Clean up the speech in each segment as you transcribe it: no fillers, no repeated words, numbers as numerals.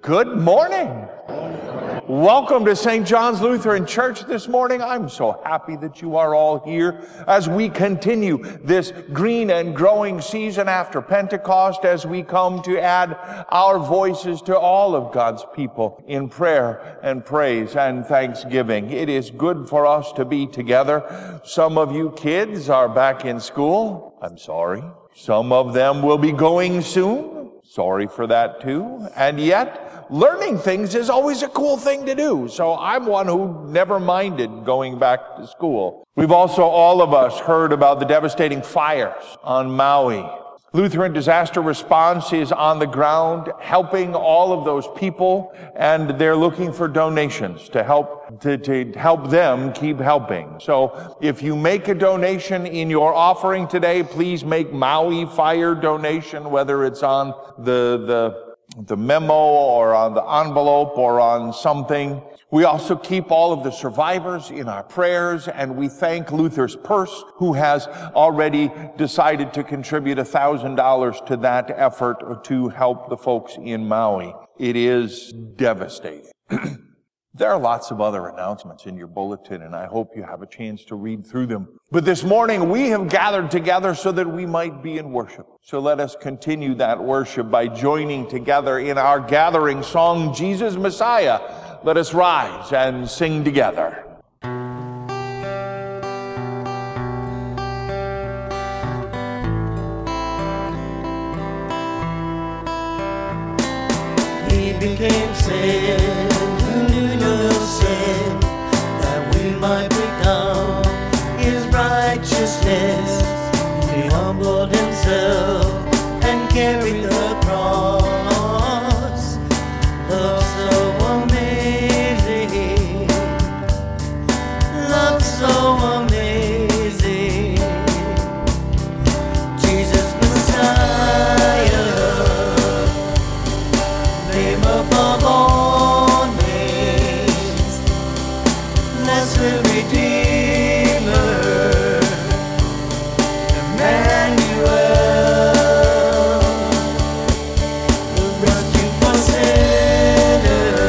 Good morning. Welcome to St. John's Lutheran Church this morning. I'm so happy that you are all here as we continue this green and growing season after Pentecost, as we come to add our voices to all of God's people in prayer and praise and thanksgiving. It is good for us to be together. Some of you kids are back in school. I'm sorry. Some of them will be going soon. Sorry for that too. And yet, learning things is always a cool thing to do. So I'm one who never minded going back to school. We've also, all of us, heard about the devastating fires on Maui. Lutheran Disaster Response is on the ground helping all of those people, and they're looking for donations to help them keep helping. So if you make a donation in your offering today, please make Maui fire donation, whether it's on the memo or on the envelope or on something. We also keep all of the survivors in our prayers, and we thank Luther's Purse, who has already decided to contribute $1,000 to that effort to help the folks in Maui. It is devastating. There are lots of other announcements in your bulletin, and I hope you have a chance to read through them. But this morning, we have gathered together so that we might be in worship. So let us continue that worship by joining together in our gathering song, Jesus Messiah. Let us rise and sing together. He became sin, who knew no sin, that we might become his righteousness. He humbled himself and carried the cross. Love so amazing, love so amazing. Jesus Messiah, name above all names, blessed Redeemer, Emmanuel, the rescue for sinners,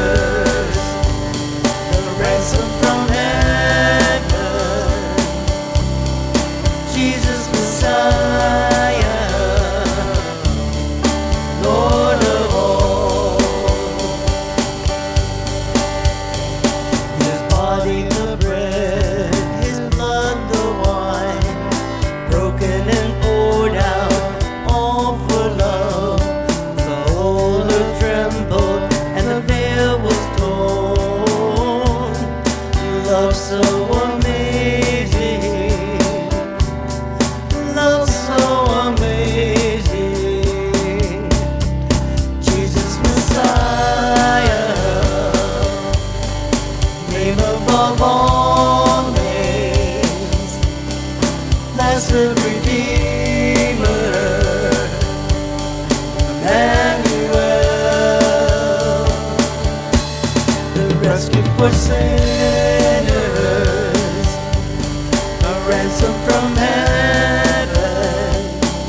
the ransom from heaven. Jesus Messiah, Lord of all. His body the bread, his blood the wine, broken and poured out, all for love. The whole earth trembled and the veil was torn. Love so amazing, love so amazing. Jesus Messiah, name above all names, blessed Redeemer, Emmanuel, the rescue for sinners, a ransom from heaven.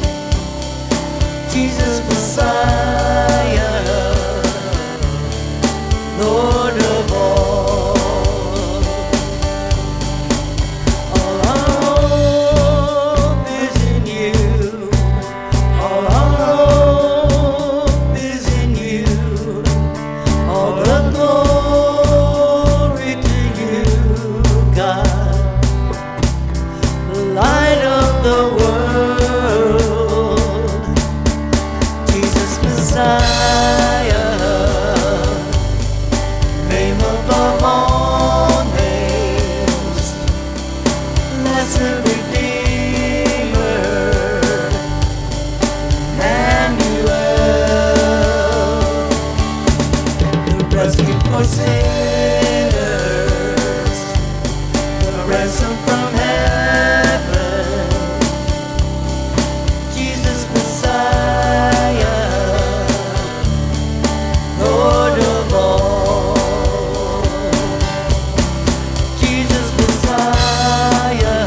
Jesus Messiah, Lord of all. All our hope is in you. All our hope is in you. All the glory to you, God, the light of the world. Jesus Messiah, name above all names, blessed Redeemer, Emmanuel, the rescue for sinners, the ransom from heaven. Jesus Messiah, Lord of all. Jesus Messiah,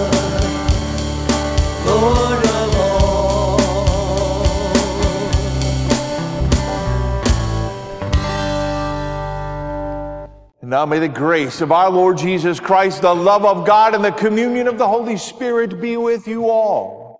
Lord of all. And now may the grace of our Lord Jesus Christ, the love of God, and the communion of the Holy Spirit be with you all.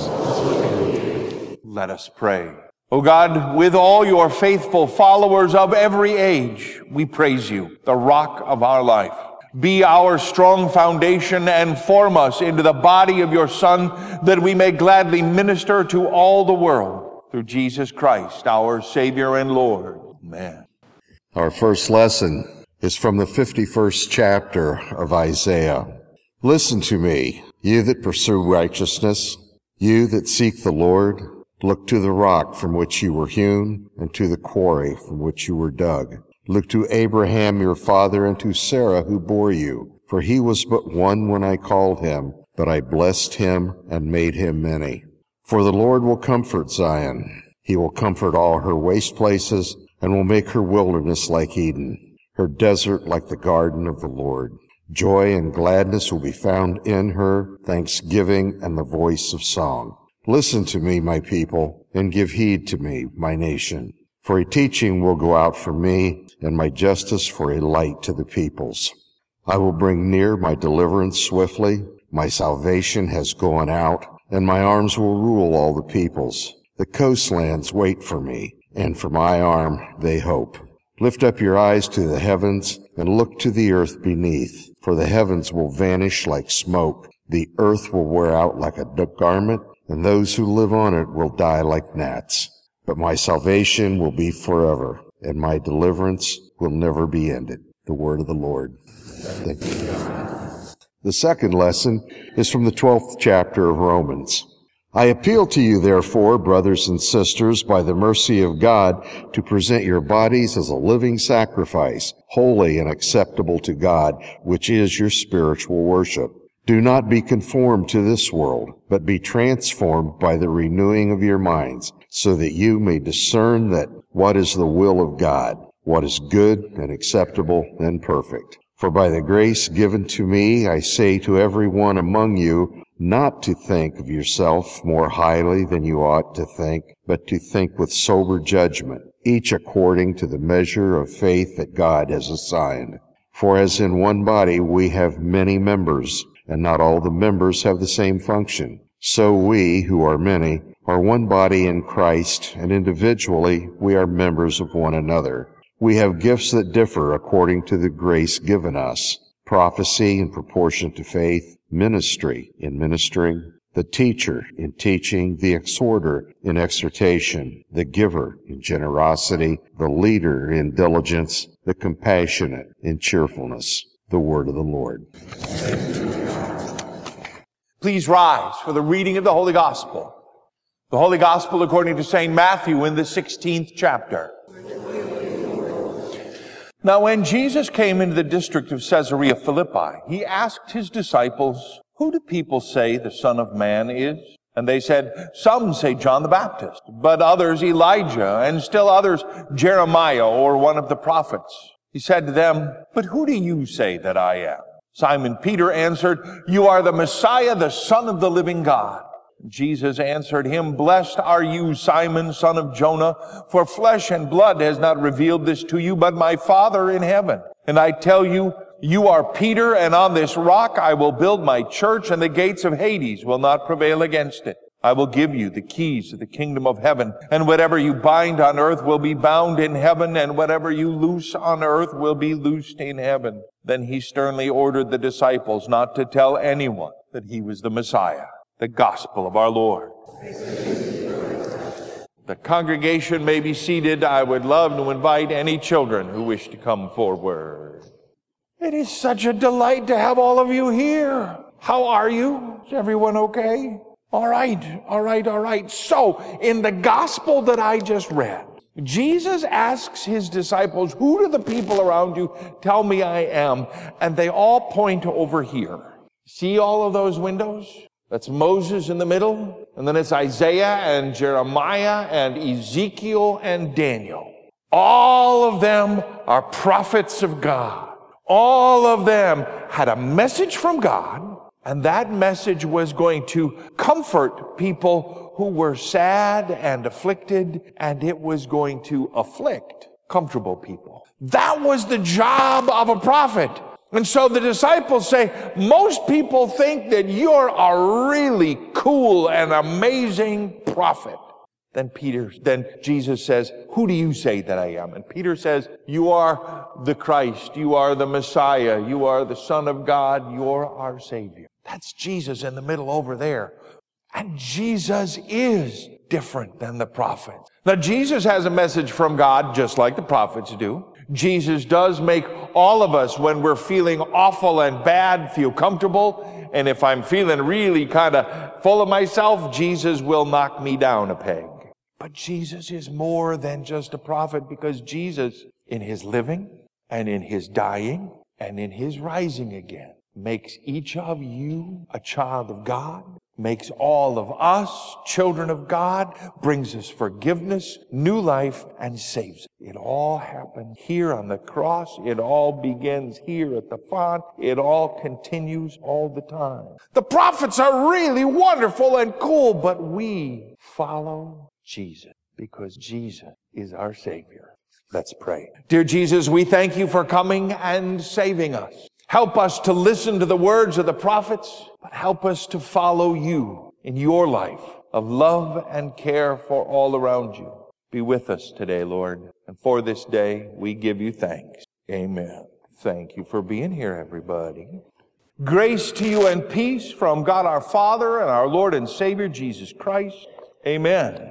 Let us pray. O God, with all your faithful followers of every age, we praise you, the rock of our life. Be our strong foundation and form us into the body of your Son, that we may gladly minister to all the world through Jesus Christ, our Savior and Lord. Amen. Our first lesson is from the 51st chapter of Isaiah. Listen to me, you that pursue righteousness, you that seek the Lord. Look to the rock from which you were hewn, and to the quarry from which you were dug. Look to Abraham your father, and to Sarah who bore you. For he was but one when I called him, but I blessed him and made him many. For the Lord will comfort Zion. He will comfort all her waste places, and will make her wilderness like Eden, her desert like the garden of the Lord. Joy and gladness will be found in her, thanksgiving and the voice of song. Listen to me, my people, and give heed to me, my nation. For a teaching will go out from me, and my justice for a light to the peoples. I will bring near my deliverance swiftly. My salvation has gone out, and my arms will rule all the peoples. The coastlands wait for me, and for my arm they hope. Lift up your eyes to the heavens, and look to the earth beneath. For the heavens will vanish like smoke. The earth will wear out like a garment, and those who live on it will die like gnats. But my salvation will be forever, and my deliverance will never be ended. The word of the Lord. Thank you. The second lesson is from the 12th chapter of Romans. I appeal to you, therefore, brothers and sisters, by the mercy of God, to present your bodies as a living sacrifice, holy and acceptable to God, which is your spiritual worship. Do not be conformed to this world, but be transformed by the renewing of your minds, so that you may discern that what is the will of God, what is good and acceptable and perfect. For by the grace given to me, I say to every one among you, not to think of yourself more highly than you ought to think, but to think with sober judgment, each according to the measure of faith that God has assigned. For as in one body we have many members, and not all the members have the same function, so we, who are many, are one body in Christ, and individually we are members of one another. We have gifts that differ according to the grace given us: prophecy in proportion to faith, ministry in ministering, the teacher in teaching, the exhorter in exhortation, the giver in generosity, the leader in diligence, the compassionate in cheerfulness. The word of the Lord. Please rise for the reading of the Holy Gospel. The Holy Gospel according to St. Matthew in the 16th chapter. Now when Jesus came into the district of Caesarea Philippi, he asked his disciples, "Who do people say the Son of Man is?" And they said, "Some say John the Baptist, but others Elijah, and still others Jeremiah or one of the prophets." He said to them, "But who do you say that I am?" Simon Peter answered, "You are the Messiah, the Son of the living God." Jesus answered him, "Blessed are you, Simon, son of Jonah, for flesh and blood has not revealed this to you, but my Father in heaven. And I tell you, you are Peter, and on this rock I will build my church, and the gates of Hades will not prevail against it. I will give you the keys of the kingdom of heaven, and whatever you bind on earth will be bound in heaven, and whatever you loose on earth will be loosed in heaven." Then he sternly ordered the disciples not to tell anyone that he was the Messiah. The gospel of our Lord. The congregation may be seated. I would love to invite any children who wish to come forward. It is such a delight to have all of you here. How are you? Is everyone okay? All right. So, in the gospel that I just read, Jesus asks his disciples, "Who do the people around you tell me I am?" And they all point over here. See all of those windows? That's Moses in the middle, and then it's Isaiah and Jeremiah and Ezekiel and Daniel. All of them are prophets of God. All of them had a message from God, and that message was going to comfort people who were sad and afflicted, and it was going to afflict comfortable people. That was the job of a prophet. And so the disciples say, most people think that you're a really cool and amazing prophet. Then Jesus says, who do you say that I am? And Peter says, you are the Christ, you are the Messiah, you are the Son of God, you're our Savior. That's Jesus in the middle over there. And Jesus is different than the prophets. Now, Jesus has a message from God just like the prophets do. Jesus does make all of us, when we're feeling awful and bad, feel comfortable. And if I'm feeling really kind of full of myself, Jesus will knock me down a peg. But Jesus is more than just a prophet, because Jesus, in his living and in his dying and in his rising again, makes each of you a child of God, makes all of us children of God, brings us forgiveness, new life, and saves us. It all happened here on the cross. It all begins here at the font. It all continues all the time. The prophets are really wonderful and cool, but we follow Jesus because Jesus is our Savior. Let's pray. Dear Jesus, we thank you for coming and saving us. Help us to listen to the words of the prophets, but help us to follow you in your life of love and care for all around you. Be with us today, Lord. And for this day, we give you thanks. Amen. Thank you for being here, everybody. Grace to you and peace from God our Father and our Lord and Savior, Jesus Christ. Amen.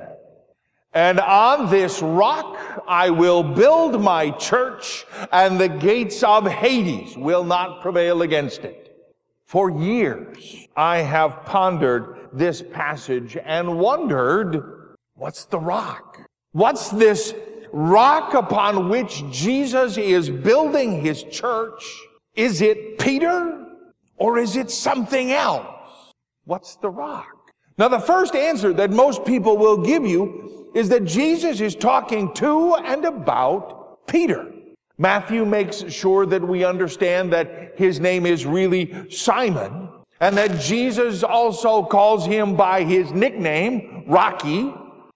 And on this rock I will build my church, and the gates of Hades will not prevail against it. For years I have pondered this passage and wondered, what's the rock? What's this rock upon which Jesus is building his church? Is it Peter, or is it something else? What's the rock? Now, the first answer that most people will give you is that Jesus is talking to and about Peter. Matthew makes sure that we understand that his name is really Simon, and that Jesus also calls him by his nickname, Rocky,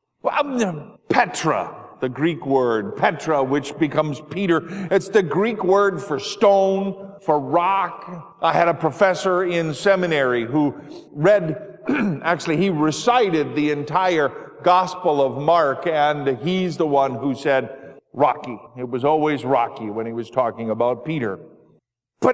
Petra, the Greek word, Petra, which becomes Peter. It's the Greek word for stone, for rock. I had a professor in seminary who he recited the entire Gospel of Mark, and he's the one who said Rocky. It was always Rocky when he was talking about Peter. But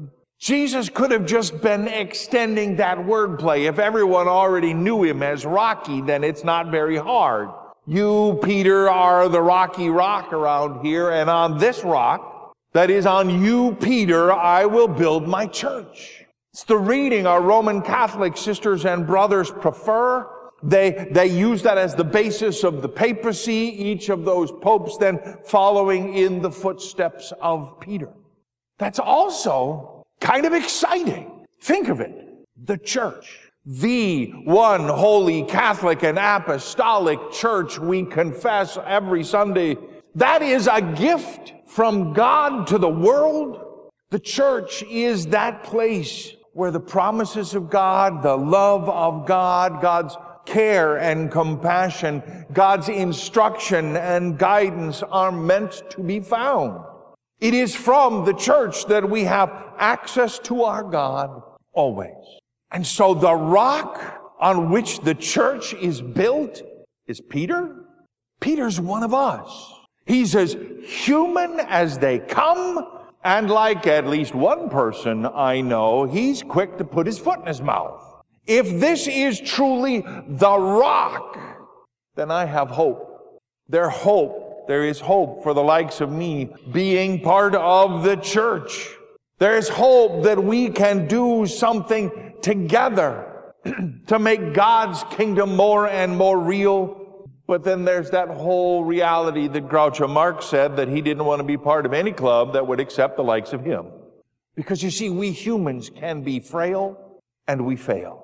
Jesus could have just been extending that wordplay. If everyone already knew him as Rocky, then it's not very hard. You, Peter, are the rocky rock around here, and on this rock, that is on you, Peter, I will build my church. It's the reading our Roman Catholic sisters and brothers prefer. They use that as the basis of the papacy, each of those popes then following in the footsteps of Peter. That's also kind of exciting. Think of it. The church, the one holy Catholic and apostolic church we confess every Sunday, that is a gift from God to the world. The church is that place where the promises of God, the love of God, God's care and compassion, God's instruction and guidance are meant to be found. It is from the church that we have access to our God always. And so the rock on which the church is built is Peter. Peter's one of us. He's as human as they come, and like at least one person I know, he's quick to put his foot in his mouth. If this is truly the rock, then I have hope. There is hope for the likes of me being part of the church. There is hope that we can do something together to make God's kingdom more and more real. But then there's that whole reality that Groucho Marx said, that he didn't want to be part of any club that would accept the likes of him. Because you see, we humans can be frail and we fail.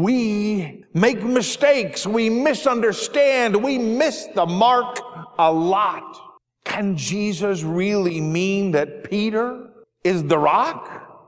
We make mistakes, we misunderstand, we miss the mark a lot. Can Jesus really mean that Peter is the rock?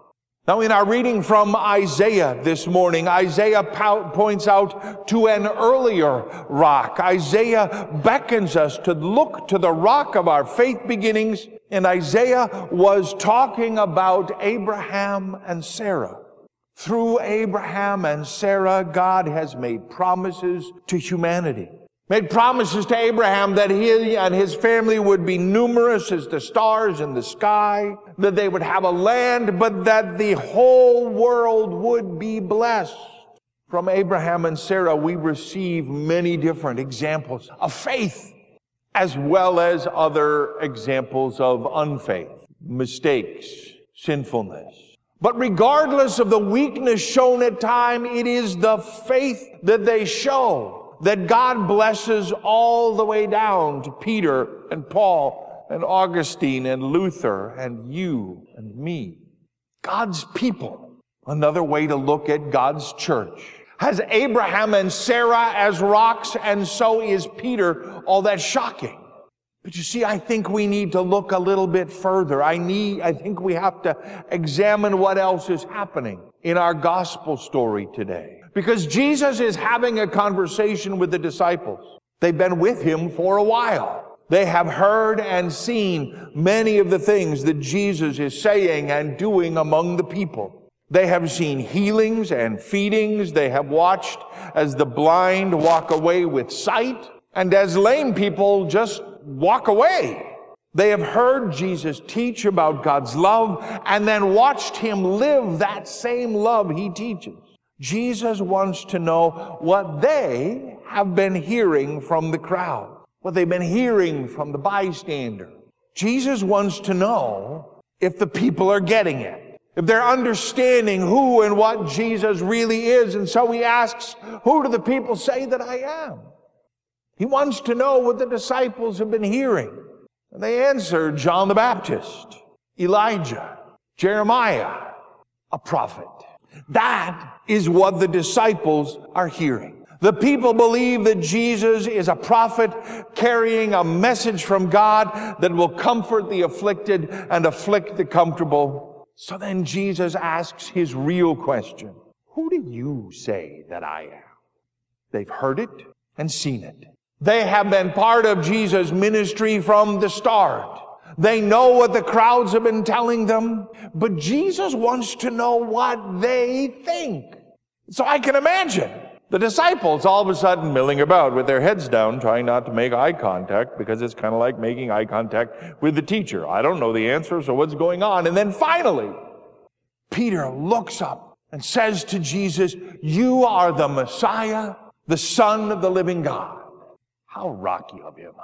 Now, in our reading from Isaiah this morning, Isaiah points out to an earlier rock. Isaiah beckons us to look to the rock of our faith beginnings, and Isaiah was talking about Abraham and Sarah. Through Abraham and Sarah, God has made promises to humanity. Made promises to Abraham that he and his family would be numerous as the stars in the sky, that they would have a land, but that the whole world would be blessed. From Abraham and Sarah, we receive many different examples of faith, as well as other examples of unfaith, mistakes, sinfulness. But regardless of the weakness shown at time, it is the faith that they show that God blesses all the way down to Peter and Paul and Augustine and Luther and you and me. God's people, another way to look at God's church, has Abraham and Sarah as rocks, and so is Peter. All that shocking. But you see, I think we need to look a little bit further. I think we have to examine what else is happening in our gospel story today. Because Jesus is having a conversation with the disciples. They've been with him for a while. They have heard and seen many of the things that Jesus is saying and doing among the people. They have seen healings and feedings. They have watched as the blind walk away with sight, and as lame people just walk away. They have heard Jesus teach about God's love and then watched him live that same love he teaches. Jesus wants to know what they have been hearing from the crowd, what they've been hearing from the bystander. Jesus wants to know if the people are getting it, if they're understanding who and what Jesus really is. And so he asks, who do the people say that I am? He wants to know what the disciples have been hearing. And they answer, John the Baptist, Elijah, Jeremiah, a prophet. That is what the disciples are hearing. The people believe that Jesus is a prophet carrying a message from God that will comfort the afflicted and afflict the comfortable. So then Jesus asks his real question. Who do you say that I am? They've heard it and seen it. They have been part of Jesus' ministry from the start. They know what the crowds have been telling them, but Jesus wants to know what they think. So I can imagine the disciples all of a sudden milling about with their heads down, trying not to make eye contact, because it's kind of like making eye contact with the teacher. I don't know the answer, so what's going on? And then finally, Peter looks up and says to Jesus, you are the Messiah, the Son of the living God. How rocky of him.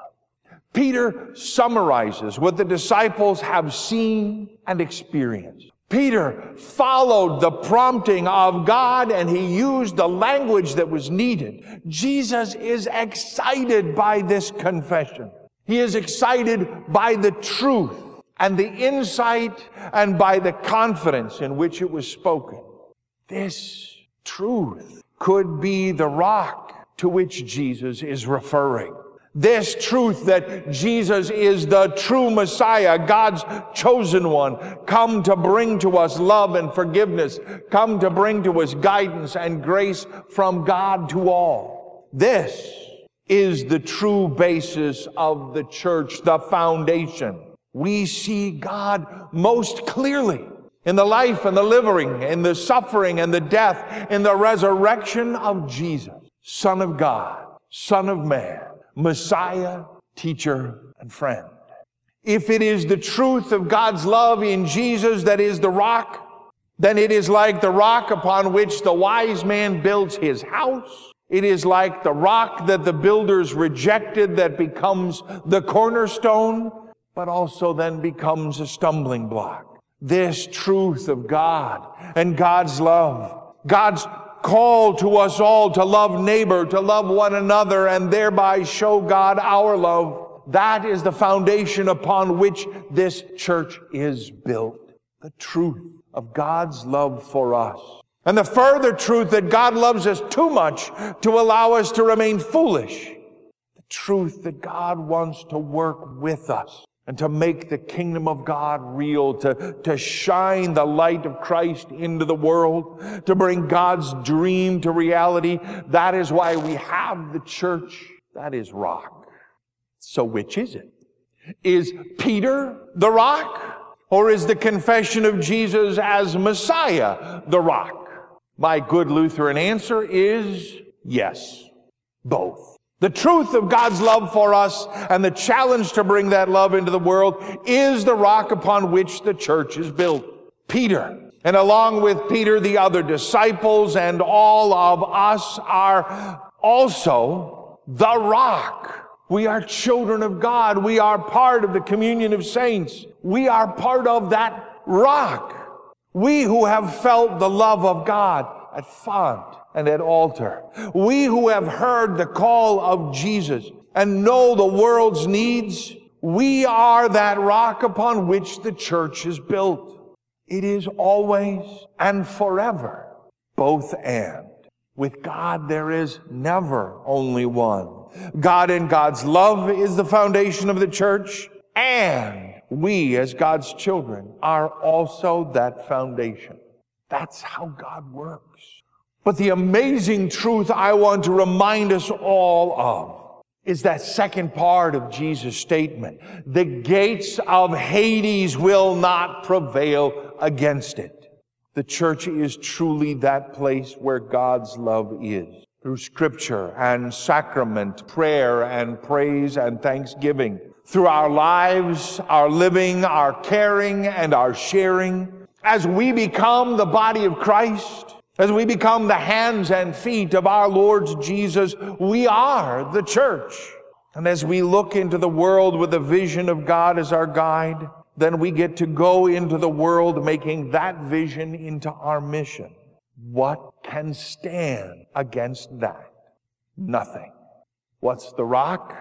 Peter summarizes what the disciples have seen and experienced. Peter followed the prompting of God, and he used the language that was needed. Jesus is excited by this confession. He is excited by the truth and the insight and by the confidence in which it was spoken. This truth could be the rock to which Jesus is referring. This truth that Jesus is the true Messiah, God's chosen one, come to bring to us love and forgiveness, come to bring to us guidance and grace from God to all. This is the true basis of the church, the foundation. We see God most clearly in the life and the living, in the suffering and the death, in the resurrection of Jesus, Son of God, Son of Man, Messiah, teacher, and friend. If it is the truth of God's love in Jesus that is the rock, then it is like the rock upon which the wise man builds his house. It is like the rock that the builders rejected that becomes the cornerstone, but also then becomes a stumbling block. This truth of God and God's love, God's call to us all to love neighbor, to love one another, and thereby show God our love. That is the foundation upon which this church is built. The truth of God's love for us. And the further truth that God loves us too much to allow us to remain foolish. The truth that God wants to work with us and to make the kingdom of God real, to shine the light of Christ into the world, to bring God's dream to reality. That is why we have the church. That is rock. So which is it? Is Peter the rock? Or is the confession of Jesus as Messiah the rock? My good Lutheran answer is yes, both. The truth of God's love for us and the challenge to bring that love into the world is the rock upon which the church is built. Peter, and along with Peter, the other disciples and all of us are also the rock. We are children of God. We are part of the communion of saints. We are part of that rock. We who have felt the love of God at font and at altar. We who have heard the call of Jesus and know the world's needs, we are that rock upon which the church is built. It is always and forever both and. With God there is never only one. God and God's love is the foundation of the church, and we as God's children are also that foundation. That's how God works. But the amazing truth I want to remind us all of is that second part of Jesus' statement. The gates of Hades will not prevail against it. The church is truly that place where God's love is. Through scripture and sacrament, prayer and praise and thanksgiving. Through our lives, our living, our caring, and our sharing. As we become the body of Christ, as we become the hands and feet of our Lord Jesus, we are the church. And as we look into the world with the vision of God as our guide, then we get to go into the world making that vision into our mission. What can stand against that? Nothing. What's the rock?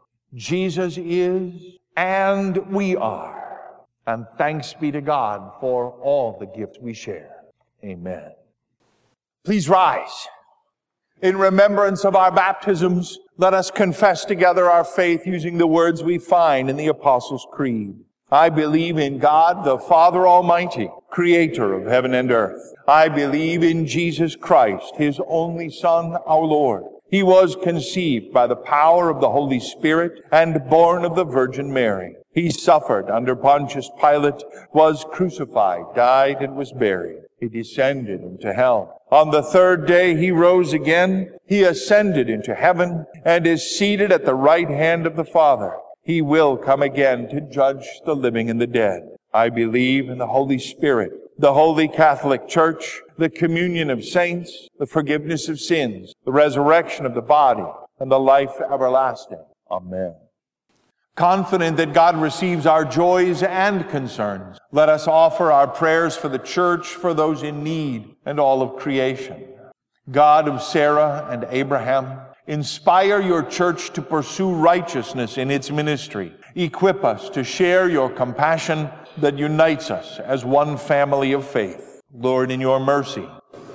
Jesus is, and we are. And thanks be to God for all the gifts we share. Amen. Please rise. In remembrance of our baptisms, let us confess together our faith using the words we find in the Apostles' Creed. I believe in God, the Father Almighty, creator of heaven and earth. I believe in Jesus Christ, his only Son, our Lord. He was conceived by the power of the Holy Spirit and born of the Virgin Mary. He suffered under Pontius Pilate, was crucified, died, and was buried. He descended into hell. On the third day he rose again. He ascended into heaven and is seated at the right hand of the Father. He will come again to judge the living and the dead. I believe in the Holy Spirit, the Holy Catholic Church, the communion of saints, the forgiveness of sins, the resurrection of the body, and the life everlasting. Amen. Confident that God receives our joys and concerns, let us offer our prayers for the church, for those in need, and all of creation. God of Sarah and Abraham, inspire your church to pursue righteousness in its ministry. Equip us to share your compassion that unites us as one family of faith. Lord, in your mercy,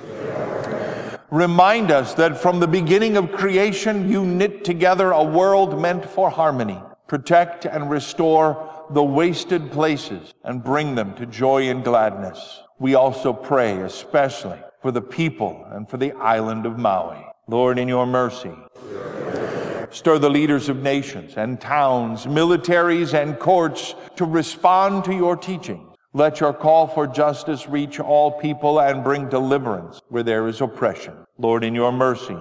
remind us that from the beginning of creation, you knit together a world meant for harmony. Protect and restore the wasted places and bring them to joy and gladness. We also pray especially for the people and for the island of Maui. Lord, in your mercy, stir the leaders of nations and towns, militaries and courts to respond to your teaching. Let your call for justice reach all people and bring deliverance where there is oppression. Lord, in your mercy,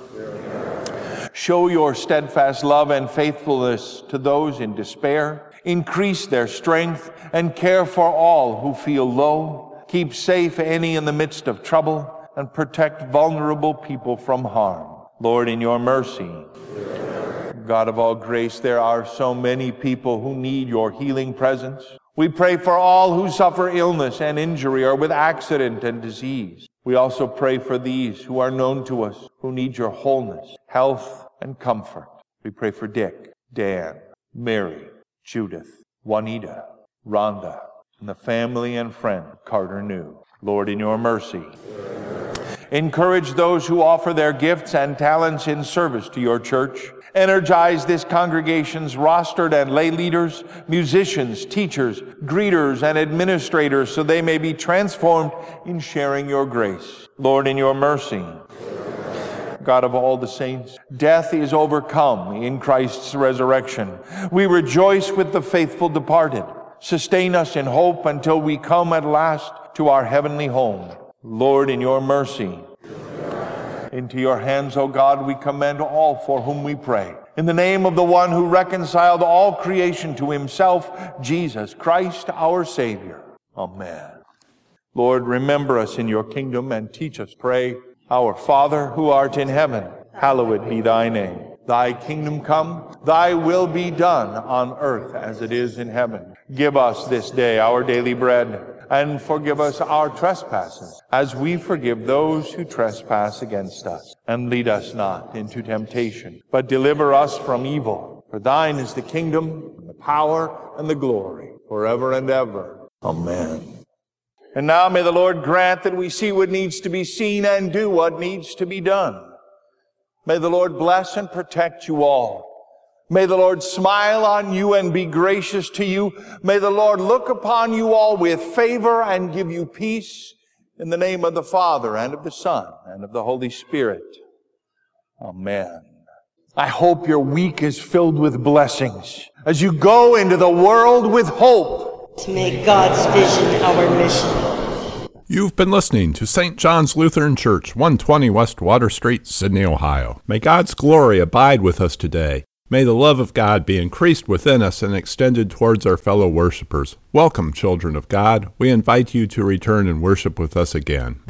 show your steadfast love and faithfulness to those in despair. Increase their strength and care for all who feel low. Keep safe any in the midst of trouble and protect vulnerable people from harm. Lord, in your mercy, God of all grace, there are so many people who need your healing presence. We pray for all who suffer illness and injury or with accident and disease. We also pray for these who are known to us, who need your wholeness, health, and comfort. We pray for Dick, Dan, Mary, Judith, Juanita, Rhonda, and the family and friend of Carter New. Lord, in your mercy, Encourage those who offer their gifts and talents in service to your church. Energize this congregation's rostered and lay leaders, musicians, teachers, greeters, and administrators so they may be transformed in sharing your grace. Lord, in your mercy, God of all the saints, death is overcome in Christ's resurrection. We rejoice with the faithful departed. Sustain us in hope until we come at last to our heavenly home. Lord, in your mercy, into your hands, O God, we commend all for whom we pray. In the name of the one who reconciled all creation to himself, Jesus Christ, our Savior. Amen. Lord, remember us in your kingdom and teach us, pray. Our Father, who art in heaven, hallowed be thy name. Thy kingdom come, thy will be done on earth as it is in heaven. Give us this day our daily bread, and forgive us our trespasses, as we forgive those who trespass against us. And lead us not into temptation, but deliver us from evil. For thine is the kingdom, and the power, and the glory, forever and ever. Amen. And now may the Lord grant that we see what needs to be seen and do what needs to be done. May the Lord bless and protect you all. May the Lord smile on you and be gracious to you. May the Lord look upon you all with favor and give you peace. In the name of the Father, and of the Son, and of the Holy Spirit. Amen. I hope your week is filled with blessings as you go into the world with hope. To make God's vision our mission. You've been listening to St. John's Lutheran Church, 120 West Water Street, Sydney, Ohio. May God's glory abide with us today. May the love of God be increased within us and extended towards our fellow worshipers. Welcome, children of God. We invite you to return and worship with us again.